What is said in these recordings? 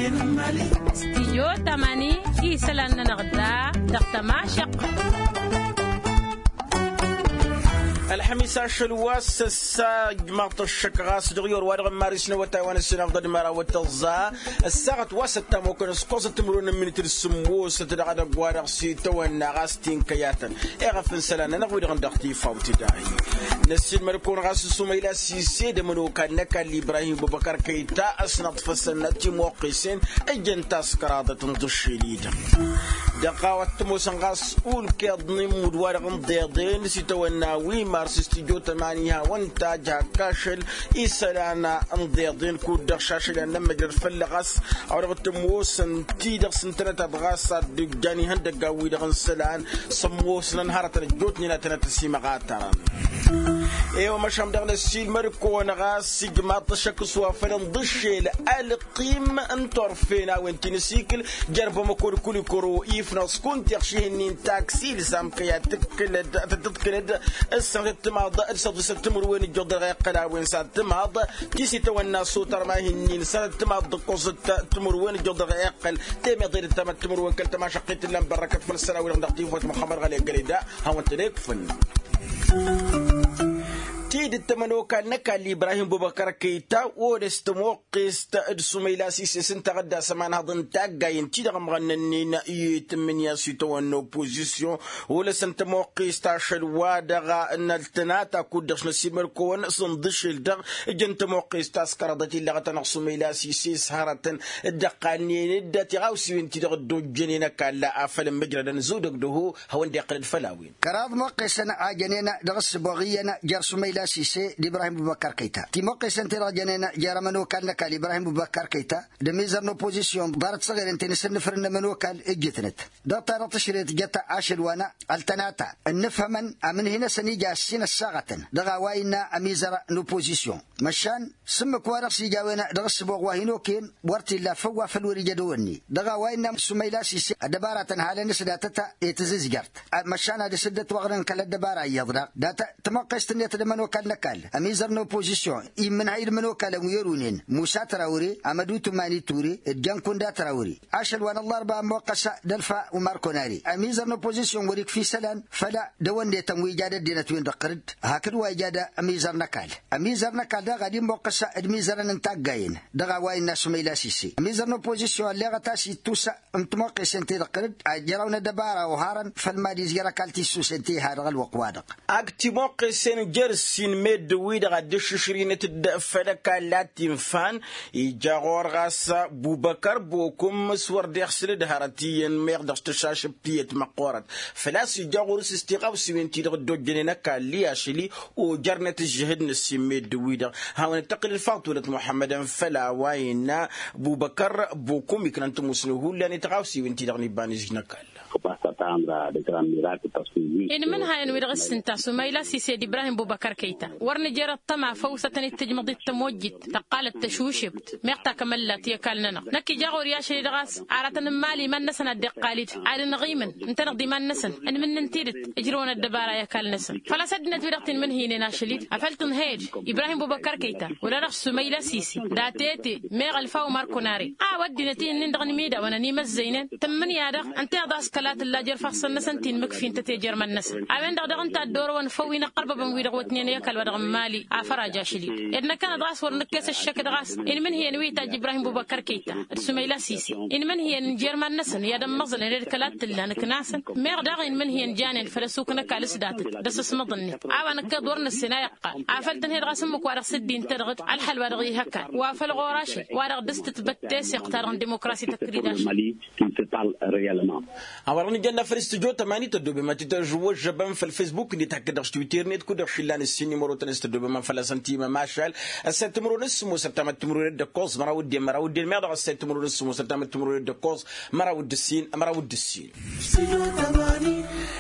استيو تماني إيسلان نغدا دقتما شق الحميس الشلواس الساق مقط الشكراس دغيور وارغ مارس نوتا وانا سنفضل مرا وتلزا الساعة واسطة ممكن سقوس تمرون من السمو ستدعى قوارغ سيتا وانا غاستين كياتا اغفن سلانا نغوي دغن دختي فاوتي داعي نسين مركون غاس سوميلا سيسي دمنو كان نكا لإبراهيم بوبكر كيتا أسنط فسنتي موقسين اجن تاسكرادة تنضشي ليدا دقاوة موسنغاس أول كيضني مدوارغ مضيضين سيتا وانا ويما استديو تمانيها وانتاجها كاشل إيسالانا انضيضين كود دغشاشل لما جر فلغس أو رغت موسن تيدغ سنتنا تبغاسا دقاني هندق قوي دغن سلان سموسنا نهارة الجوتني نتنا تسيما غاتران ايوه مشام دغن السيل مركو نغاس سيجمات شكس وفلن ضشيل القيم انتور فينا وانتي نسيكل جربو مكور كولي كورو إيفنا سكونت يخشيهنين تاكسيل سامكيا تتكلد السنتماض السنتمر وين الجدر غيقلا وين سنتماض كيسي تونا سوتر ما هنين سنتماض قصة تمر وين الجدر غيقل تيم يضير التمر وين كلت ما شقيت لنا بركة فلسطين ولا نقطيف محمد غالي قريدا هو انت فن تيد التمنو كان نكال إبراهيم بوبكر كيتا ورستموقست السميلا سيسي سنتغدا سمان هضن تاقاين تيد غمغننين يتمن ياسيتو ان اوبوزيسيون ولا سنتموقست شلوا دغا ان التناتا كودش نسيمر كون صندش الدغ جنت موقست اسكردتي لغتن سميلا سيسي سهرة الدقانين الداتي غاوسي وانتي دغدو جنينا كان لا افل مجرد زودك دهو هو اندي قرد فلاوين كراض موقسنا اجنينا دغس بوغينا جر سميلا سيسي لإبراهيم بوبكر كيتا تيموقي سنتيرا جنينا جارمنو كان لك لإبراهيم بوبكر كيتا دميزر نوبوزيسيون بارت صغير انت نسنفرن منو كان اجتنت دكتور تشريت جتا عاشل وانا التناتا نفهمن من هنا سنيجا السنة الساعة دغاوينا اميزر نوبوزيسيون مشان سمك ورق سيجاوينا دغس بوغواهينو كين ورتي لا فوا فلوري جدوني دغاوينا سميلا سيسي دبارة هالا نسداتتا يتزيز جرت مشان هذه سدت وغرن كلا دبارة يضرق داتا تموقي استنيت منو كان نكال اميزر نوبوزيسيون من هاي منو كان ويرونين موسى تراوري امدو تماني توري الجان كوندا تراوري عاشل وانا الله اربع موقسة دلفا وماركوناري اميزر نوبوزيسيون وريك في سلان فلا دوان دي تموي جادة دينا توين دقرد هكذا واجادة اميزر نكال دا غادي موقسة اميزر ننتاقاين دا غواي الناس ميلا سيسي اميزر نوبوزيسيون اللي غتاسي توسا امتموقي سنتي دقرد جراونا دبارة وهارن فالمادي زيارة كالتي سوسنتي هارغ الوقوادق اكتي موقي سن جرسين ميد ويدا غدش شرينة الدفلك لاتين فان يجاغور غاسا بوبكر بوكم مسور ديخسل دهارتيا ميغدش تشاش بتيت مقورت فلاس يجاغور سيستيقاو سوينتي دغدو جنينا كالي اشلي وجرنة الجهد نسي ميد ويدا هاو نتقل الفاطولة محمد فلا واينا بوبكر بوكم يكنانتو مسنوهو لاني تغاو سوينتي دغني بانيزجنا كال إن منها إن ورغس سنتاسو ما إلى سيد إبراهيم بوبكر كيتا ورن جرى الطمع فوسة التجمد التموجد تقال التشوشبت مقطع كملت يكالنا نكي جاغور يا شري رغاس عارة مالي من نسن الدقاليت عاد نغيمن انت نغدي من نسن ان من ننتيرت اجرون الدبارة يكال نسن فلا سدنا ورغت من هي ناشليت أفلتن هيج إبراهيم بوبكر كيتا ولا رغس ما إلى سيسي داتيتي ميغ الفاو ماركوناري ودي نتين نندغني ميدا وانا نيمز زينين تمني يا رغ انت أضاس كلات الله جر فخصن نسنتين مكفين تتجر من نسن أبين دغ انت الدور ونفوي نقرب بمويد غوتنين يكال ودغ مالي عفرا جاشلي إن كان دغاس ورنكس الشك دغاس إن من هي نويتا إبراهيم بوبكر كيتا السميلا سيسي إن من هي نجير من نسن يا دم مظل إن الكلات اللي نكناسن ميغ دغ إن من هي نجاني الفلسوك نكالس داتت دس اسمضني عاوانا كدورن السنا يقال عفلتن هي دغاس مك وارغ سدين ترغت على الحل وارغي هكا وافل غوراشي وارغ دست بتس يقترن ديمقراطي تكريداش أوراني جنا فريستجو تماني تدوب ما تتجو جبان في الفيسبوك نتأكد أش تويتر نت كده خلال السنة مرة تنستدوب ما فلسنتي ما ماشال السنتمرون السمو سبتمرون الدكوز مراود ما دغ السنتمرون السمو سبتمرون الدكوز مراود السين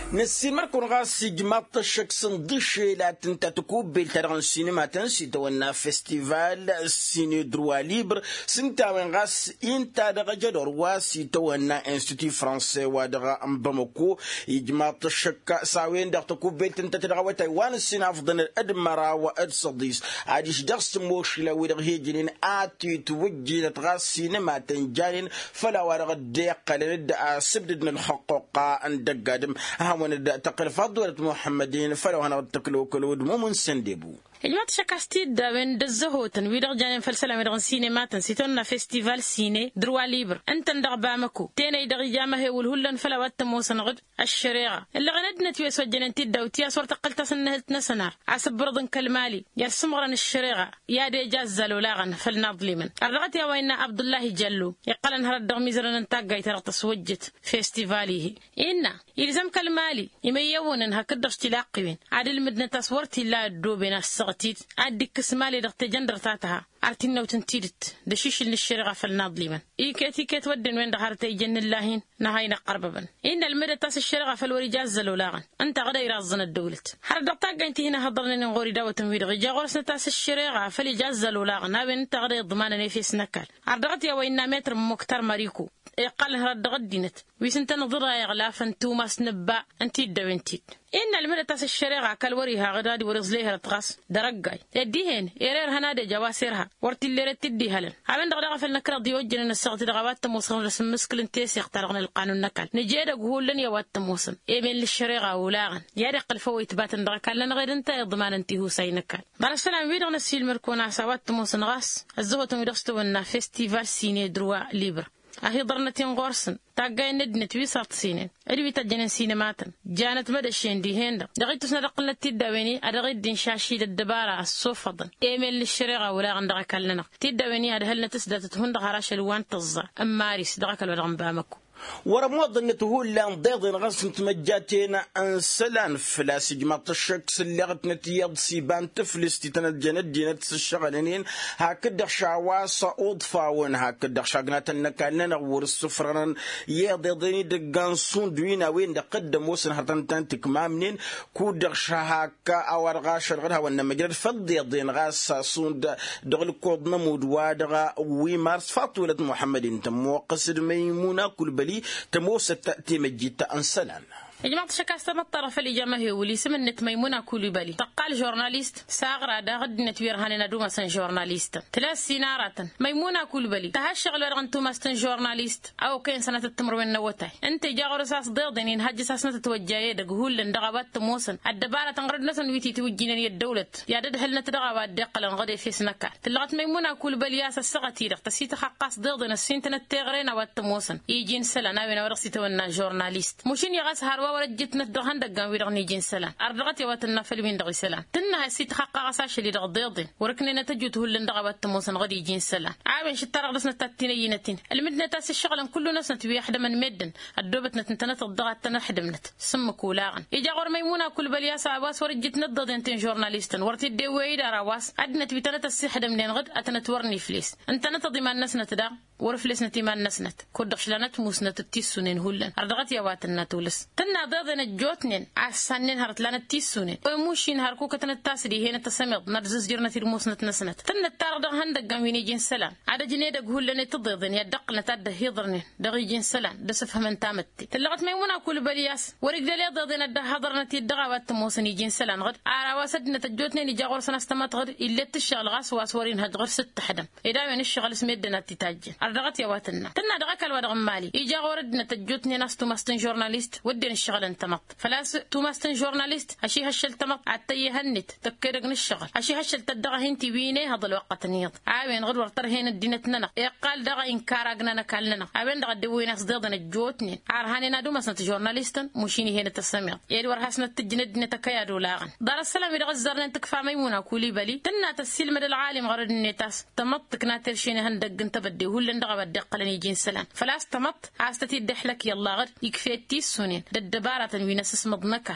نسي مركون غاسي جماط الشكسن دشي لا تنتا تكوب بالترغن السينما تنسي تونا فيستيفال السيني دروا ليبر سنتا وين غاس انتا دغا جدور واسي تونا انستيتي فرنسي ودغا باموكو جماط الشك ساوين دغ تكوب بالتنتا تدغا وتايوان السينا افضل الادمرا واد صديس عاديش دغس موش لا ويدغ هيجين اتي توجي تغاس سينما تنجالين فلا ورغ الديق لند سبدنا الحقوق عند قادم هاون تقل فضولة محمدين فلو هنا تقلو كلود مو سندبو الوقت شكاستيد دا وين دزهوتن ويدغ جانين فلسلة ويدغ سينماتن سيتونا فيستيفال سيني دروا ليبر انت ندغ بامكو تينا يدغ جامه والهلن فلا واتموسن غد الشريعة اللي غندنا تيوس وجنن تيدا وتيا صورت قلت سنهلت نسنار عسب برضن كالمالي يرسم غرن الشريعة يا دي جازلو لاغن فلنظلمن الرغت يا وين عبد الله جلو يقلن هردغ ميزرن انتاقاي ترغتس وجت فيستيفاليه إنا يلزم كالمالي يميونن هكذا اشتلاقين عادل مدنة تصورتي لا الدوبين السغتيد عادك كسمالي دغت جندر تاتها عرتنا وتنتيدت دشيش للشريعة فلنظلمن إيكات ودن وين دخارتي جن اللهين نهاينا قرببا إن المدى تاس الشريعة فالوري جازلو لاغن أنت غدا يرازن الدولت حرد طاقة انت هنا هضرني نغوري داوة تنوير غجا غورسنا تاس الشريعة فلي جازلو لاغن هابين انت غدا يضمان نفيس نكال عردغت يا وينا متر مكتر مريكو قال هرد غدينت ويسنت نظرها يغلافا توماس نبا انتي دوينتي إن المدى تاس الشريعة كالوريها غدادي ورزليها رتغاس درقاي يديهن يرير هنادي جواسيرها ورتي اللي رتدي هلن عبين دغدغه في النكره دي وجن السقط دغوات تموسن رسم مسكل انتيس يخترغن القانون نكال نجيدا قولن يا وات تموسن ايمن للشريعة ولاغن يارق الفويت باتن دغكال لن غير انت ضمان انتي هو ساينكال بار السلام ويدغ نسيل مركونا سوات تموسن غاس الزوتم يدغستونا فيستيفال سيني دروا ليبر أهي ضرنتين غورسن تاقاي ندنت ويسارت سينين أريبي تجنن سينماتن جانت مدى الشين دي هندا دغيت سنرقلنا تيداويني أدغيت دين شاشيد الدبارة الصوفضن إيميل للشريعة ولا غندغا كالنا تيداويني هدهلنا تسدات هندا غراش الوان تزا أماريس دغا كالودغن بامكو ورموض انته لان ضيضين غسن تمجاتين انسلان فلاس جماط الشكس اللي غتنت يض سيبان تفلستي تنجند دينت الشغلانين هكذا شعواس اضفاون هكذا شاقنات النكالنا نغور السفران يضيضيني دقان صندوين وين دقدم وسن هرتنتان تكمامنين كودر شهاكا او ارغاش الغرها وانا مجرد فضيضين غاس صند دغل كود نمود وادغا ويمارس فاطولة محمد تمو قصد ميمونة كل بلي تموس تأتي مجيت أنسلان يا جماعة شكاست الطرف اللي جمعه ولي سمنت ميمونة كوليبالي تقال جورناليست ساغرا دا غد نتوير هاني ندوما سن جورناليست 3 سينارات ميمونة كوليبالي تهشغل ورغنتو ماستن جورناليست او كين سنة التمر وين نوتاي انت جاغر اساس ضيضين ينهج ساسنة توجايه دا قهول لندغابات تموسن الدبارة تنغرد نسن ويتي توجينن الدولة يا دد هل نتدغابات دقلا غدي في سنكا تلغت ميمونة كوليبالي ياس السغتي دغ تسيت حقاس ضيضين السنتن التغرين واتموسن يجين سلا وين ورغسي تونا جورناليست مشين يغاس ورجتنا دهان دقان ويرغني جين سلام أرضغت يواتنا فلمين دغي سلام تنها سيت حقا غساش اللي دغضيضين وركننا تجوت هو دغبات تموسن غدي جين سلام عاون شتار غلسنا تاتينينتين المدنة تاس الشغل كله ناس نتوي حدا من مدن الدوبتنا تنتنت الضغط تنحدمنت سمك ولاغن إجا غور ميمونة كل بلياس عباس ورجتنا الضغطين جورناليستن ورتي الدويد راواس أدنا تبي تنت السحدة منين غد أتنتورني فليس أنت نتضي ما الناس نتدا ورفلس نتي ما الناس نت كودش لانت موسنت التيسونين هولن أرضغت يواتنا تولس تنا ضغطنا الجوتنين عسانين هرت لنا التيسونين وموشين هركو كتنا التاسدي هنا تسمض نرزز جرنا في الموسنت نسنت تنا التارض هندق قاميني جين سلام عدا جنيدة هولن تضيضن يدقنا تاده هيضرني دغي جين سلام دسف من تامتي تلغت ميمونة كل بلياس ورجال يضيضن الده هضرنا تيدغاوات تموسني جين سلام غد عراواسدنا الجوتنين يجا غور سنة استمت غد إلا تشغل غاس واسورين هاد غير 6 حدم إذا من الشغل سميدنا تتاجن أرضغت يواتنا تنا دغاك الوضع مالي يجا غوردنا تجوتني ناس توماستن جورناليست ودين الشغل انتمط فلاس توماستن جورناليست أشي هشل تمط عتي هنت تكرقن الشغل أشي هشل تدغه هنتي بيني هذا الوقت نيض عاوين غد ورطر هين الدينتنا يقال دغه إنكارقنا نكالنا عاوين دغه دوينا صديقنا الجوتني عارهاني نادو مسنة جورناليستن مشيني هنا تسمع يدي ورهاسنا تجند نتكيادو لاغن دار السلام يدغ الزرنا تكفى ميمونة كولي بالي تنا تسيل مد العالم غرد النتاس تمط كناتر شيني هندق انت بدي هولن دغه بدق لني جين سلام فلاس تمط عاستي الدحلك يلا غد يكفي التيس سنين الدبارة وينسس مضنكال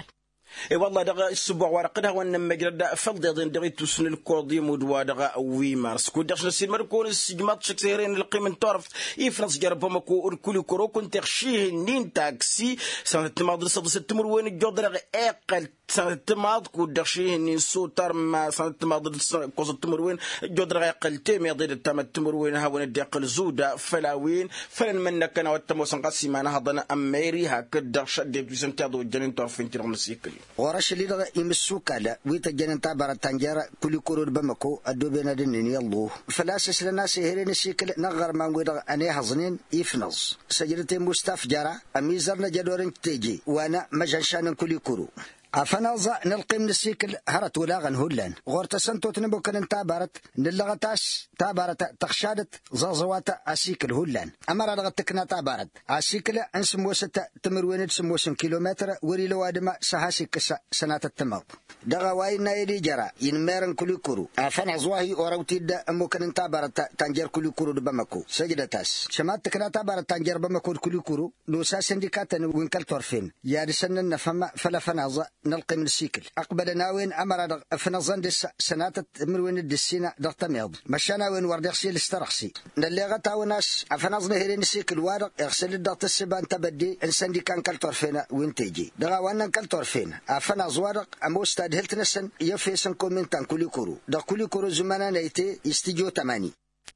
اي والله دغا السبوع ورقدها وانا مجرد فلد يضين دغي توسن الكوردي مودوا دغا وي مارس كو دغش نسير مركون السجمات شكسيرين القيمه تعرف يفرنس جربهم كل كرو كنت تخشيه نين تاكسي سنه تماض ستمر وين الجودر اقل سنه تماض كو دخشيه نين سوتر ما سنه تماض كوز تمر وين الجودر اقل تيم يضيد التم تمر وين ها وين دقل زودا فلاوين فلن منك انا وتموسن قسم انا هضنا اميري هكذا شديت بسنتادو جنين تعرف انت رغم السيكل ورش اللي لغا يمسوك على ويتجنن تابر التنجارة كل كرور بمكو أدوبنا دنين يالله فلاسس لنا سهرين السيكل نغر ما نقول أنا هزنين يفنز سجلتي مستاف جرى أميزرنا جدورن تيجي وأنا مجنشان كل كرو أفنظا نلقي من السيكل هرت ولاغن هولان غورت سنتو تنبوكن تابرت نلغتاش تابرت تخشادت زازوات السيكل هولان أمر لغتكنا تابرت السيكل انسموسة تمروين تسموسن كيلومتر وريلو آدم سهاسيك سنة التمر دغا واينا يدي جرى ينميرن كل كرو أفنظواهي وروتيد أموكن تابرت تنجر كل كرو بمكو سجدتاس شمات تكنا تابرت تنجر بمكو كل كرو لوسا سندكاتن وينكال طرفين يادسن النفهم فلا فنظا نلقي من السيكل أقبل ناوين أمر فنظن دس سنات مروين الدسينة دغتميض مشانا وين وردخسي الاسترخسي ناللي غتاوناس أفنظن هيرين السيكل وارق يغسل الدغت السبان تبدي إنسان دي كان كالطرفين وين تيجي دغا وانا كالطرفين أفنظ وارق أموستاد هلتنسن يفيسن كومنتان كل كورو دغ كل كورو زمانا نيتي استيجو 8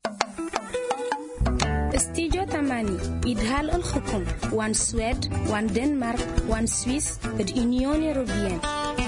استيجو 8 إدهال الحكم وان سويد وان دنمارك وان سويس اليونيون أوروبيين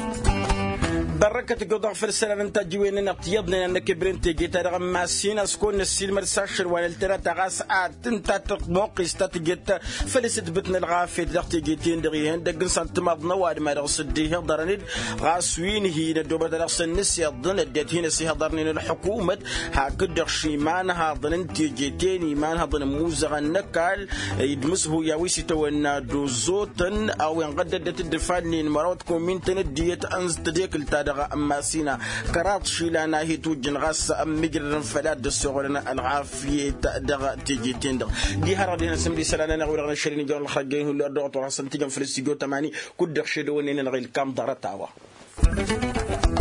بركة قضاء في السنة انت جوين نقيضنا انك برنتي جيت رغم ما سينا سكون السيل مرساشر والترا تغاس انت تقموق استاتجيت فلست بتنا الغافي دغتي جيتين دغيهن دقن سنت مضنا واد ما رصديه ضرنيد غاسوين هي دوبه درس النس يضن اديت هنا سي هضرنين الحكومه هكذا شيمان هضن انت جيتين ايمان هضن موزغ النكال يدمسه يا ويسي تونا دوزوتن او ينقددت الدفانين مراتكم من تنديت انز تديك دغا أما سينا كرات شيلانا هي توجن غاس مجرن فلاد الصغرنا العافية دغا تيجيتين دغ دي هردينا سمدي سلانا نغوي رغنا شرين جون الخرجين هو دغتو حسن تيجن في الاستيجو 8 كود دخشدو ونين نغيل كام دارتاوا